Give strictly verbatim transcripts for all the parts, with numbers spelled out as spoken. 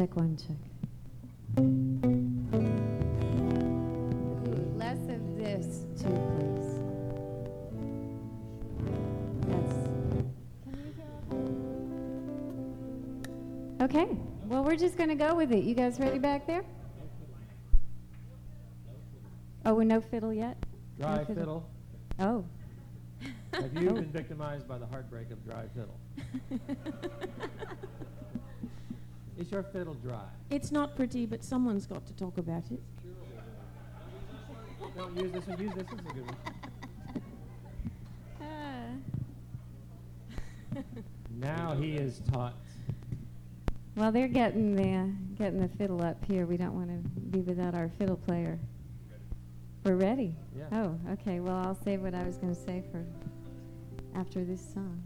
Check one, check. Ooh, less of this, too, please. Yes. Okay. Well, we're just going to go with it. You guys ready back there? Oh, we're no fiddle yet? Dry no fiddle. fiddle. Oh. Have you been victimized by the heartbreak of dry fiddle? Is your fiddle dry? It's not pretty, but someone's got to talk about it. Don't use this one. Use this. This is a good one. Uh. Now he is taught. Well, they're getting the getting the fiddle up here. We don't want to be without our fiddle player. We're ready. Yeah. Oh, okay. Well, I'll save what I was going to say for after this song.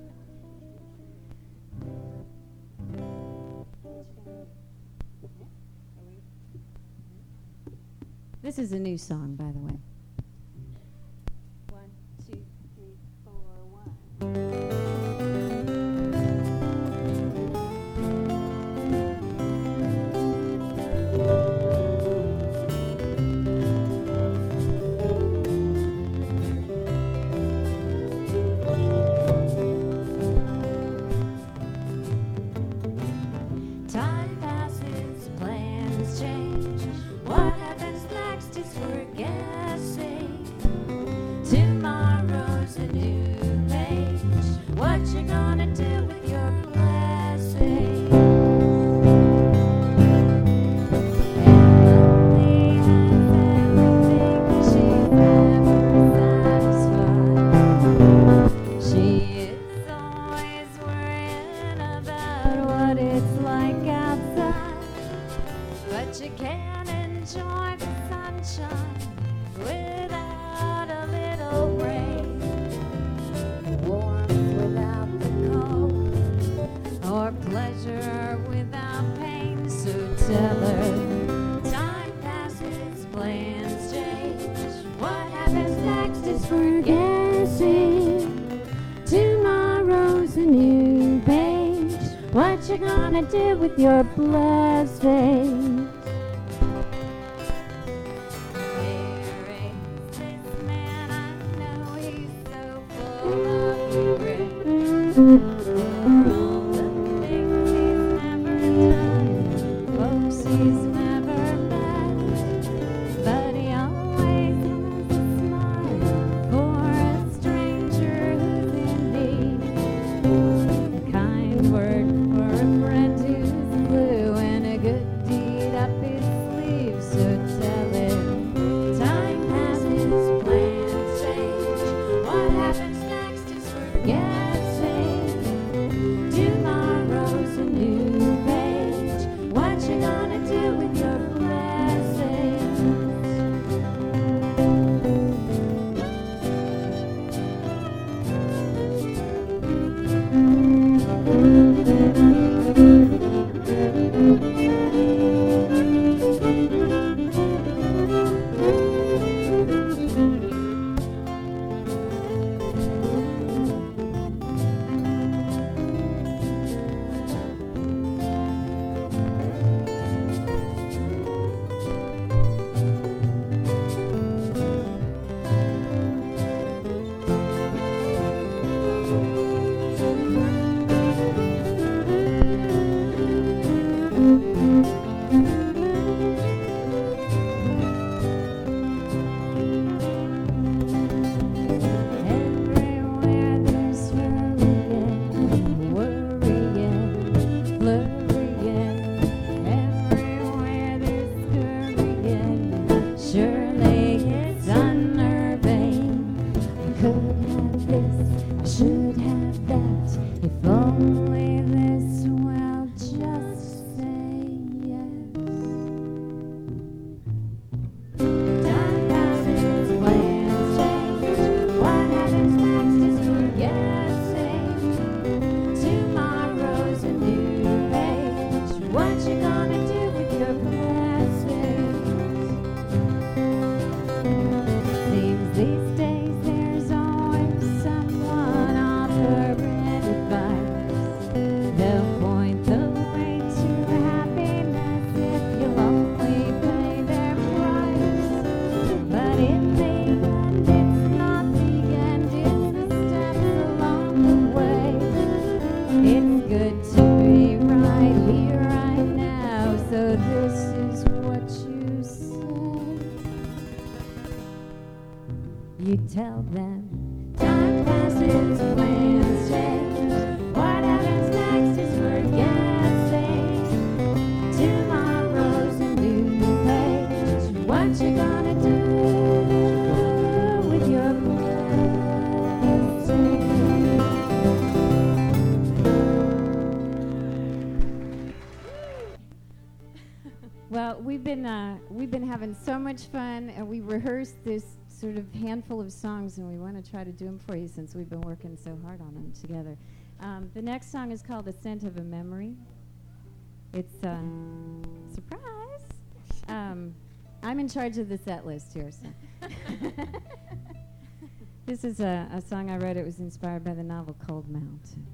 This is a new song, by the way. One, two, three, four, one. Time passes, plans change. What happens next is we're guessing. Tomorrow's a new page. What you gonna do with your blessing? Emily has everything she's ever satisfied. She is always worrying about what it's like outside, but you can't enjoy the sunshine without a little rain, warmth without the cold, or pleasure without pain. So tell her, time passes, plans change. What happens next is we're guessing. Tomorrow's a new page. What you gonna do with your blessings? There is this man I know, he's so full of regret for all the things he's never done, folks he's never met. But he always has a smile for a stranger who's in need, a kind word for a friend who's blue, and a good deed up his sleeve. So tell him, time passes, plans change. What happens next is we're guessing. Tomorrow's a new page. What you gonna do with your blessings? Everywhere there's hurrying, worrying, flurrying. Everywhere there's scurrying, surely it's unnerving. I could have this, I should have that. If only this, well, just say yes. Time passes, plans change. What happens next is we're guessing. Tomorrow's a new page. What you gonna do with your blessings? Seems these days there's always someone on good to me right here, right now. So this is what you say. You tell them time passes, plans change. What happens next is for guessing. Tomorrow's a new page. What you gonna do with your Well, we've been uh, we've been having so much fun, and we rehearsed this sort of handful of songs, and we want to try to do them for you since we've been working so hard on them together. Um, the next song is called "The Scent of a Memory." It's a uh, surprise. Um, I'm in charge of the set list here, so. This is a, a song I wrote. It was inspired by the novel Cold Mountain.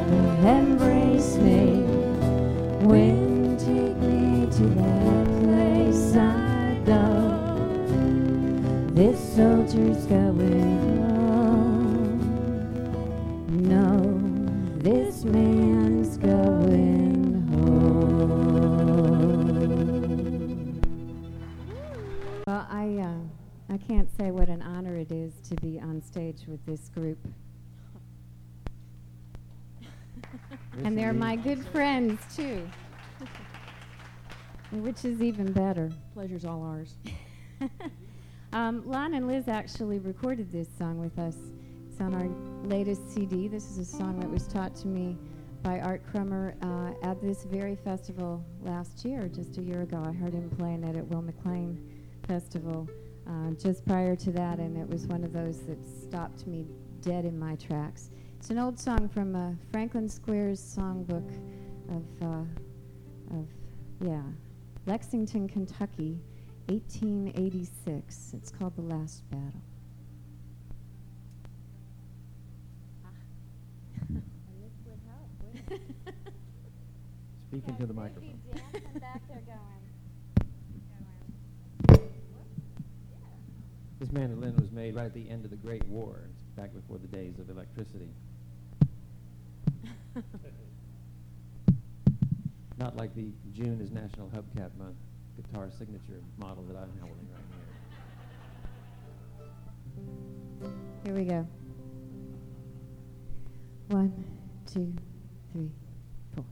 When take me to that place. this soldier's going home. No, this man's going home. Well, I, uh, I can't say what an honor it is to be on stage with this group. And they're my good friends, too, which is even better. Pleasure's all ours. um, Lon and Liz actually recorded this song with us. It's on our latest C D. This is a song that was taught to me by Art Crummer uh, at this very festival last year, just a year ago. I heard him playing it at Will McLean Festival uh, just prior to that, and it was one of those that stopped me dead in my tracks. It's an old song from uh, Franklin Square's songbook of, uh, of, yeah, Lexington, Kentucky, eighteen eighty-six. It's called The Last Battle. Speak into the microphone. This mandolin was made right at the end of the Great War, back before the days of electricity. Not like the June is National Hubcap Month guitar signature model that I'm holding right here. Here we go. One, two, three, four.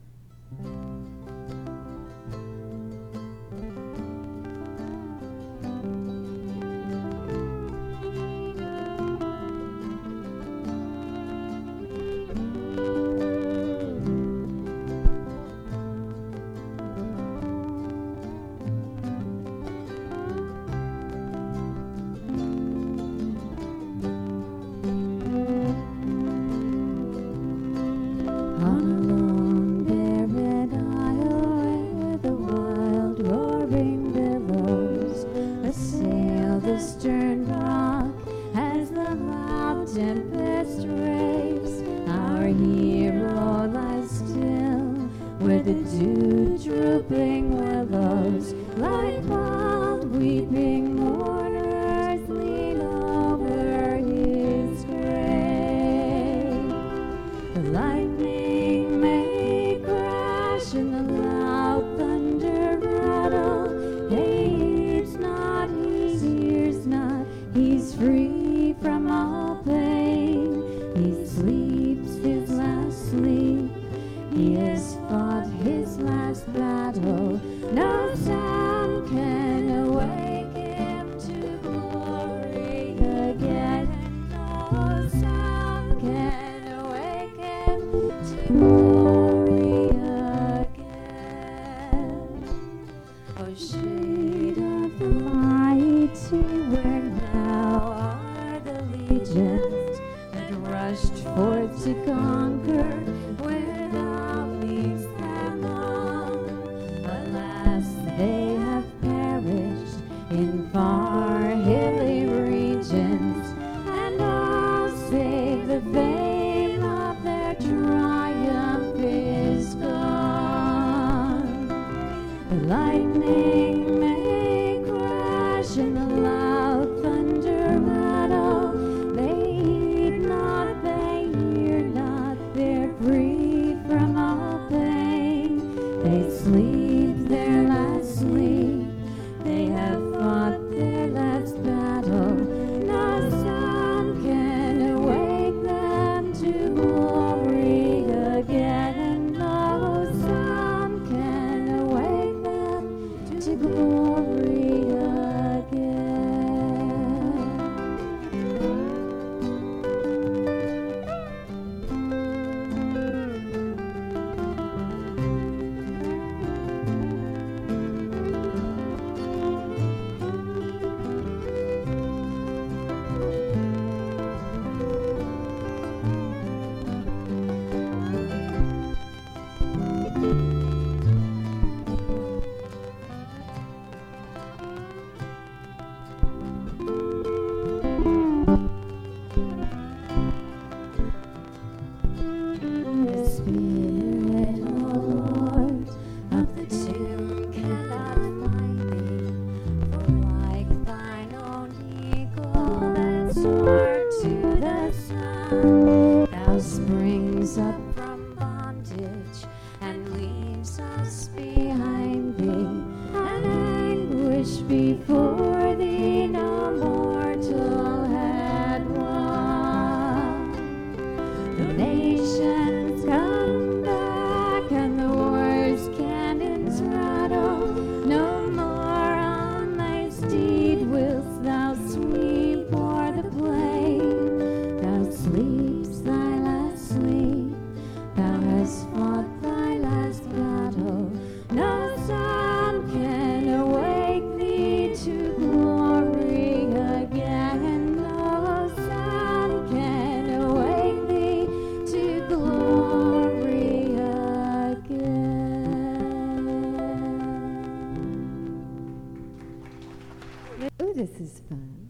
this is fun.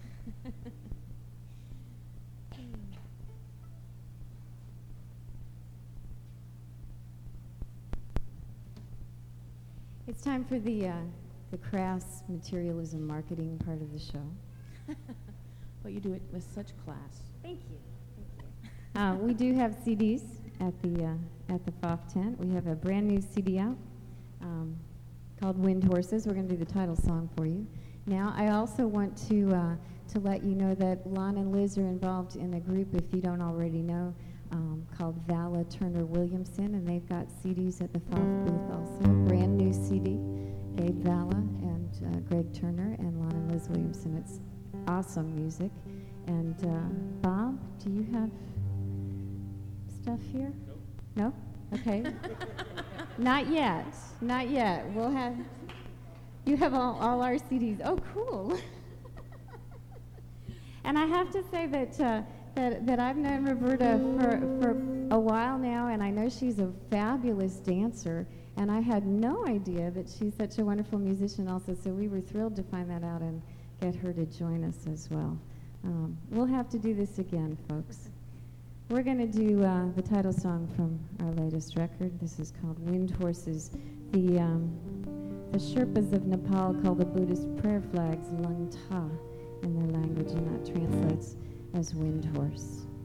It's time for the uh, the crafts, materialism, marketing part of the show. But you do it with such class. Thank you. Thank you. Uh, we do have C Ds at the uh, at the F O F tent. We have a brand new C D out um, called Wind Horses. We're going to do the title song for you. Now, I also want to uh, to let you know that Lon and Liz are involved in a group, if you don't already know, um, called Vala Turner Williamson, and they've got C Ds at the F O F booth also. Brand new C D, Gabe Vala and uh, Greg Turner and Lon and Liz Williamson. It's awesome music. And uh, Bob, do you have stuff here? Nope. No? Okay. Not yet. Not yet. We'll have. You have all, all our C Ds. Oh, cool. And I have to say that uh, that that I've known Roberta for for a while now, and I know she's a fabulous dancer. And I had no idea that she's such a wonderful musician also. So we were thrilled to find that out and get her to join us as well. Um, we'll have to do this again, folks. We're going to do uh, the title song from our latest record. This is called Wind Horses. The, um, the Sherpas of Nepal call the Buddhist prayer flags Lung Ta in their language, and that translates as wind horse.